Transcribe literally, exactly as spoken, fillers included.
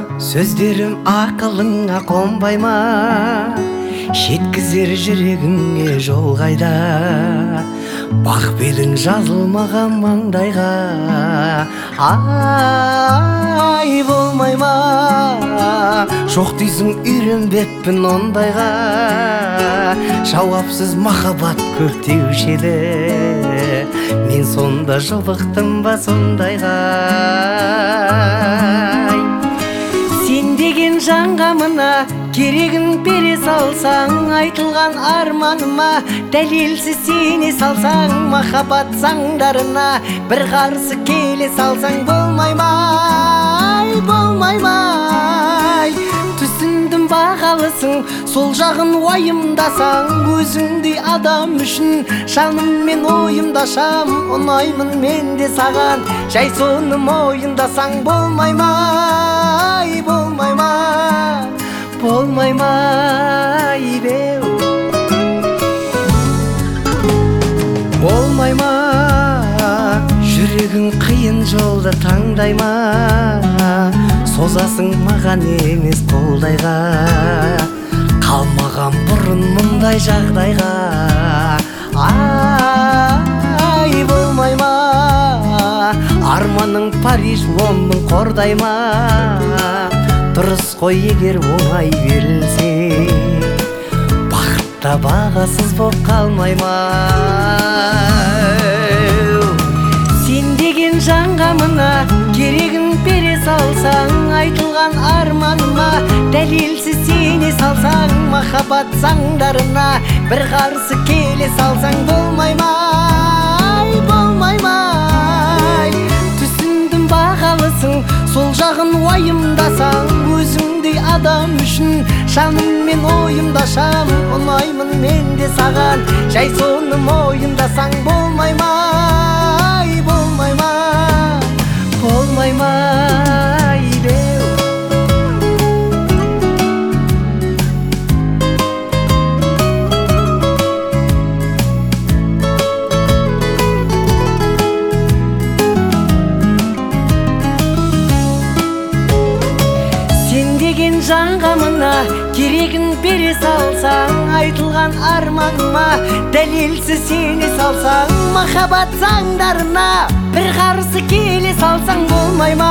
сөздерім ақылыңа қонбай ма? Жеткізер жүрегіңе жол қайда? Бақ белің жазылмаған маңдайға. Ай, болмай ма? Жоқ дейсің, үйренбеппін ондайға. Жауапсыз махаббат көп деуші еді, мен сонда жолықтым ба сондайға? Сен деген жанға мына керегін бере салсаң, айтылған арманыма дәлелсіз сене салсаң, махаббат заңдарына бір қарсы келе салсаң, болмай ма? Болмай ма? Түсіндім, бағалысың, сол жағын уайымдасаң, өзіңдей адам үшін жаныммен ойымдашам, ұнаймын мен де саған, жай соны мойындасаң, болмай ма? Болмай ма? Болмай ма? Беу. Болмай ма? Жүрегің қиын жолды таңдай ма? Созасың маған емес қолдайға, қалмаған бұрын мұндай жағдайға. Ай, болмай ма? Арманың Париж, Лондон қордай ма? Дұрыс қой егер оңай берілсе, бақытта бағасыз боп қалмай ма? Сен деген жанға мына керегін бере салсаң, айтылған арманыма дәлелсіз сене салсаң, махаббат заңдарына бір қарсы келе салсаң, болмай ма? Болмай ма? Түсіндім, бағалысың, сол жағын уайымдасаң, өзіңдей адам үшін жаныммен ойымдашам, ұнаймын мен де саған, жай соны мойындасаң, болмай ма? Болмай ма? Болмай ма? Жанға мына керегін бере салсаң, айтылған арманыма дәлелсіз сене салсаң, махаббат заңдарына бір қарсы келе салсаң, болмай ма?